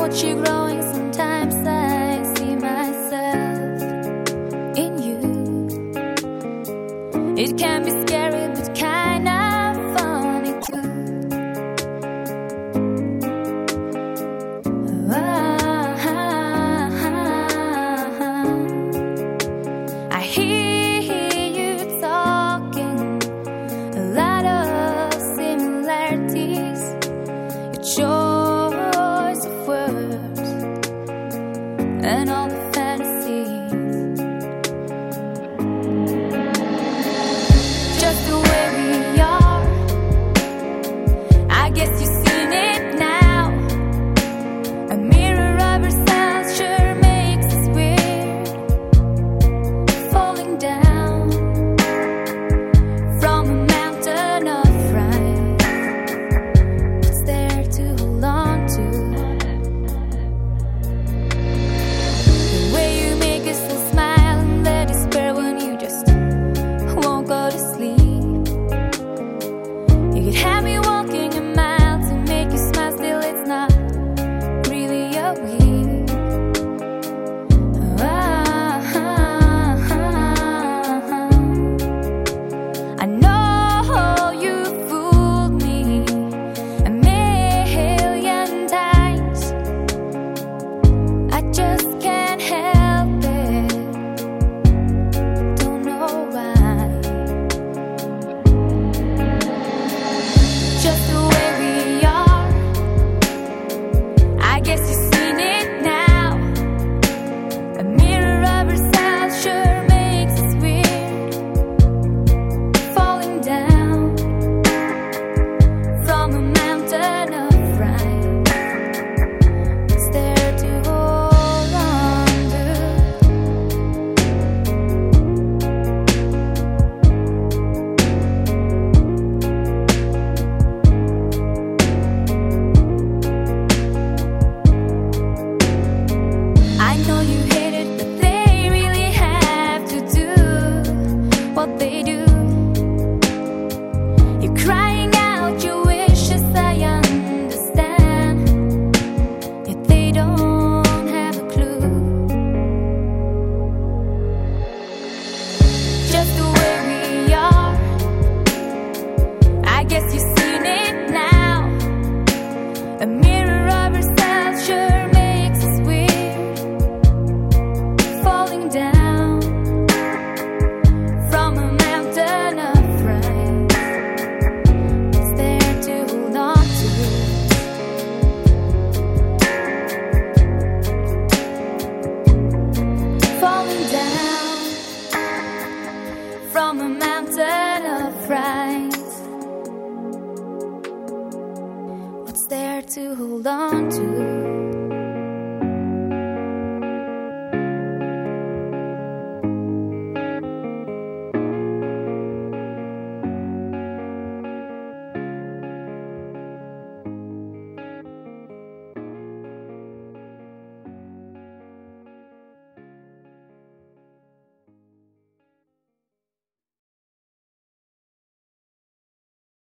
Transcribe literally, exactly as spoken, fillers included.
watch you growing. Sometimes I see myself in you. It can be scary, but kind of funny too. I hear you talking, a lot of similarities. Your choice of words and all the fantasies, just the way we are. I guess you've seen it now. A mirror of ourselves sure makes us weird, falling down from a mountain of pride. What's there to hold on to? The way you make us all smile and let despair when you just won't go to sleep. You could have me walking a mile to make you smile, still it's not really a week. I know you fooled me a million times. I just can't help it, don't know why. Just the way we are. I guess you've seen it now. A mirror of ourselves sure makes us weird, falling down from a mountain of pride. What's there to hold on to? I know you hate it, but they really have to do what they do. You're crying out your wishes, I understand, yet they don't have a clue. Just the way we are. I guess you've seen it now. A mirror of ourselves sure makes us weird, falling down from a mountain of pride. What's there to hold on to? Falling down from a mountain of pride. What's there to hold on to?